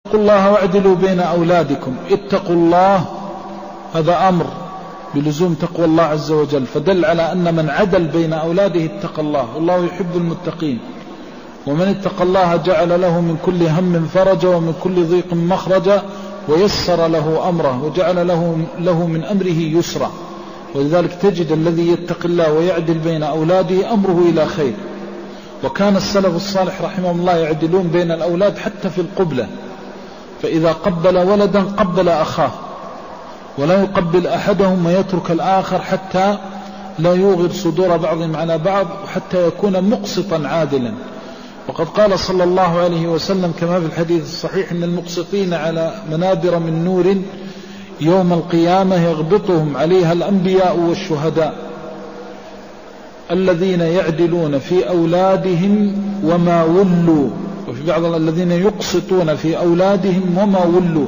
اتقوا الله واعدلوا بين أولادكم. اتقوا الله هذا أمر بلزوم تقوى الله عز وجل، فدل على أن من عدل بين أولاده اتقى الله، والله يحب المتقين. ومن اتقى الله جعل له من كل هم فرجا ومن كل ضيق مخرجا ويسر له أمره وجعل له من أمره يسرا. ولذلك تجد الذي يتقي الله ويعدل بين أولاده أمره إلى خير. وكان السلف الصالح رحمه الله يعدلون بين الأولاد حتى في القبلة، فإذا قبل ولدا قبل أخاه، ولا يقبل أحدهم ويترك الآخر حتى لا يوغر صدور بعضهم على بعض، وحتى يكون مقسطا عادلا. وقد قال صلى الله عليه وسلم كما في الحديث الصحيح إن المقسطين على منابر من نور يوم القيامة يغبطهم عليها الأنبياء والشهداء الذين يعدلون في أولادهم وما ولوا، وفي بعض الذين يقسطون في أولادهم وما ولوا.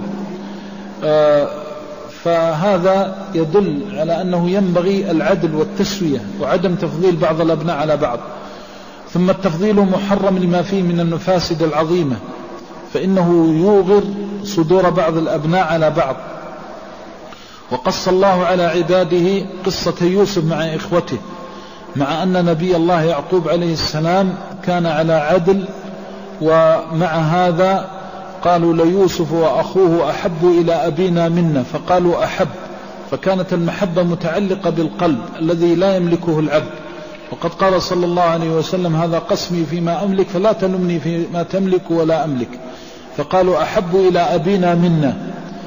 فهذا يدل على أنه ينبغي العدل والتسوية وعدم تفضيل بعض الأبناء على بعض. ثم التفضيل محرم لما فيه من المفاسد العظيمة، فإنه يوغر صدور بعض الأبناء على بعض. وقص الله على عباده قصة يوسف مع إخوته، مع أن نبي الله يعقوب عليه السلام كان على عدل، ومع هذا قالوا ليوسف وأخوه أحب إلى أبينا منا، فقالوا أحب، فكانت المحبة متعلقة بالقلب الذي لا يملكه العبد. وقد قال صلى الله عليه وسلم هذا قسمي فيما أملك فلا تلمني فيما تملك ولا أملك. فقالوا أحب إلى أبينا منا،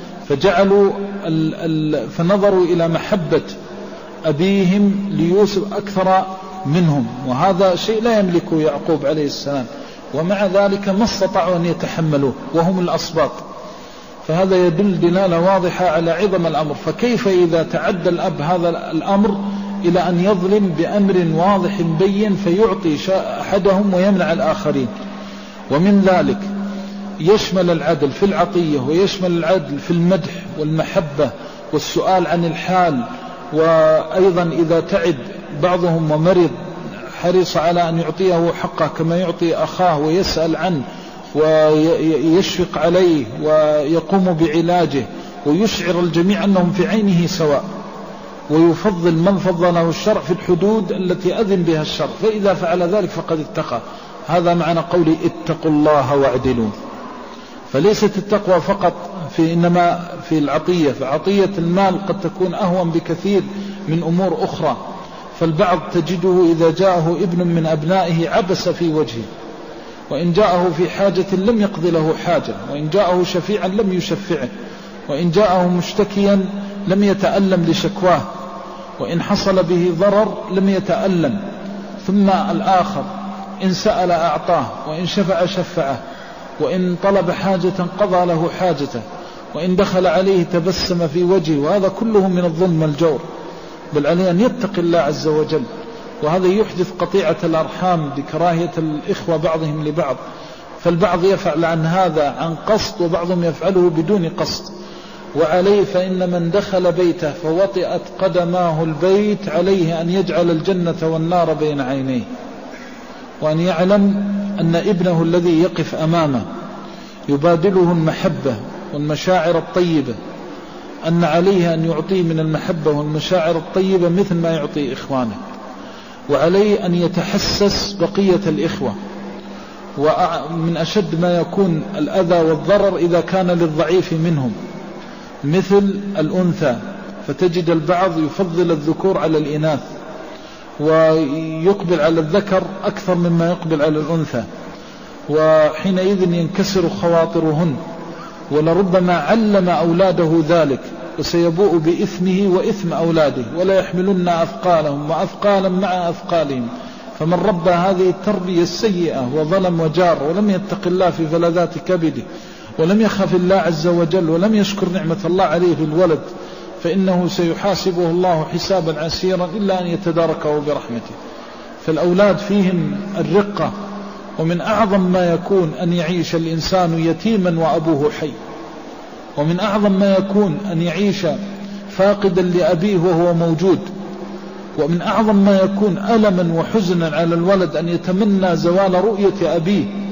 فنظروا إلى محبة أبيهم ليوسف أكثر منهم، وهذا شيء لا يملكه يعقوب عليه السلام، ومع ذلك ما استطاعوا أن يتحملوه وهم الأصباط. فهذا يدل دلالة واضحة على عظم الأمر. فكيف إذا تعدى الأب هذا الأمر إلى أن يظلم بأمر واضح بين فيعطي أحدهم ويمنع الآخرين؟ ومن ذلك يشمل العدل في العطية، ويشمل العدل في المدح والمحبة والسؤال عن الحال. وأيضا إذا تعب بعضهم ومرض حرص على أن يعطيه حقه كما يعطي أخاه، ويسأل عنه ويشفق عليه ويقوم بعلاجه، ويشعر الجميع أنهم في عينه سواء، ويفضل من فضله الشرع في الحدود التي أذن بها الشرع. فإذا فعل ذلك فقد اتقى. هذا معنى قولي اتقوا الله واعدلوا. فليست التقوى فقط إنما في العطية، فعطية المال قد تكون أهون بكثير من أمور أخرى. فالبعض تجده إذا جاءه ابن من أبنائه عبس في وجهه، وإن جاءه في حاجة لم يقض له حاجة، وإن جاءه شفيعا لم يشفعه، وإن جاءه مشتكيا لم يتألم لشكواه، وإن حصل به ضرر لم يتألم. ثم الآخر إن سأل أعطاه، وإن شفع شفعه، وإن طلب حاجة قضى له حاجته، وإن دخل عليه تبسم في وجهه. وهذا كله من الظلم والجور، بل عليه أن يتقي الله عز وجل. وهذا يحدث قطيعة الأرحام بكراهية الإخوة بعضهم لبعض. فالبعض يفعل عن هذا عن قصد، وبعضهم يفعله بدون قصد. وعليه فإن من دخل بيته فوطئت قدماه البيت عليه أن يجعل الجنة والنار بين عينيه، وأن يعلم أن ابنه الذي يقف أمامه يبادله المحبة والمشاعر الطيبة، أن عليه أن يعطيه من المحبة والمشاعر الطيبة مثل ما يعطي إخوانه. وعليه أن يتحسس بقية الإخوة. ومن أشد ما يكون الأذى والضرر إذا كان للضعيف منهم، مثل الأنثى، فتجد البعض يفضل الذكور على الإناث، ويقبل على الذكر أكثر مما يقبل على الأنثى، وحينئذ ينكسر خواطرهن. ولربما علم أولاده ذلك، وسيبوء بإثمه وإثم أولاده، ولا يحملن أثقالهم وأثقالا مع أثقالهم. فمن ربى هذه التربية السيئة وظلم وجار، ولم يتق الله في فلذات كبده، ولم يخف الله عز وجل، ولم يشكر نعمة الله عليه في الولد، فإنه سيحاسبه الله حسابا عسيرا إلا أن يتداركه برحمته. فالأولاد فيهم الرقة. ومن أعظم ما يكون أن يعيش الإنسان يتيما وأبوه حي، ومن أعظم ما يكون أن يعيش فاقدا لأبيه وهو موجود، ومن أعظم ما يكون ألما وحزنا على الولد أن يتمنى زوال رؤية أبيه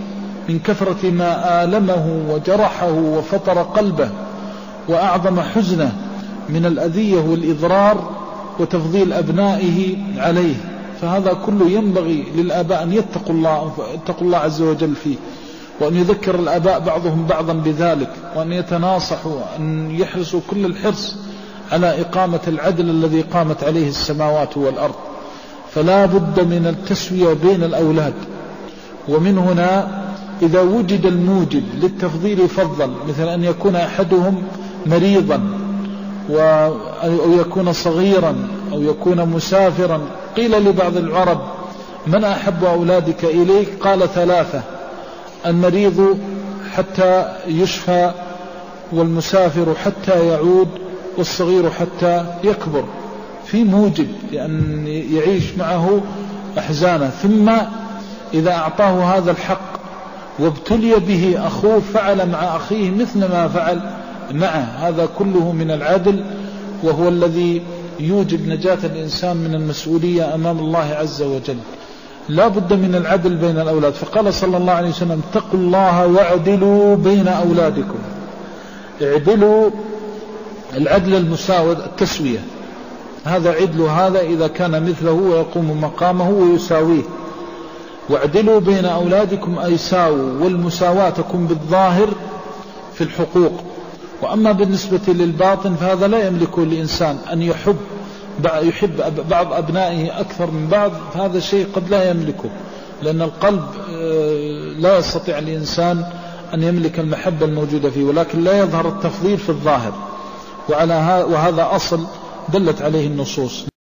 من كثرة ما آلمه وجرحه وفطر قلبه وأعظم حزنه من الأذية والإضرار وتفضيل أبنائه عليه. فهذا كله ينبغي للآباء أن يتقوا الله عز وجل فيه، وأن يذكر الآباء بعضهم بعضا بذلك، وأن يتناصحوا، وأن يحرصوا كل الحرص على إقامة العدل الذي قامت عليه السماوات والأرض. فلا بد من التسوية بين الأولاد. ومن هنا إذا وجد الموجب للتفضيل فضلا، مثل أن يكون أحدهم مريضا أو يكون صغيرا أو يكون مسافرا، قيل لبعض العرب: من أحب أولادك إليك؟ قال: 3: المريض حتى يشفى، والمسافر حتى يعود، والصغير حتى يكبر. في موجب لأن يعيش معه أحزانه. ثم إذا أعطاه هذا الحق وابتلي به أخوه فعل مع أخيه مثل ما فعل معه، هذا كله من العدل، وهو الذي يوجب نجاة الإنسان من المسؤولية أمام الله عز وجل. لا بد من العدل بين الأولاد. فقال صلى الله عليه وسلم: اتقوا الله واعدلوا بين أولادكم. اعدلوا، العدل المساواة، التسوية، هذا عدل هذا إذا كان مثله ويقوم مقامه ويساويه. واعدلوا بين أولادكم أي ساووا، والمساواة تكون بالظاهر في الحقوق. وأما بالنسبة للباطن فهذا لا يملكه الإنسان، أن يحب بعض أبنائه أكثر من بعض، فهذا شيء قد لا يملكه، لأن القلب لا يستطيع الإنسان أن يملك المحبة الموجودة فيه، ولكن لا يظهر التفضيل في الظاهر، وهذا أصل دلت عليه النصوص.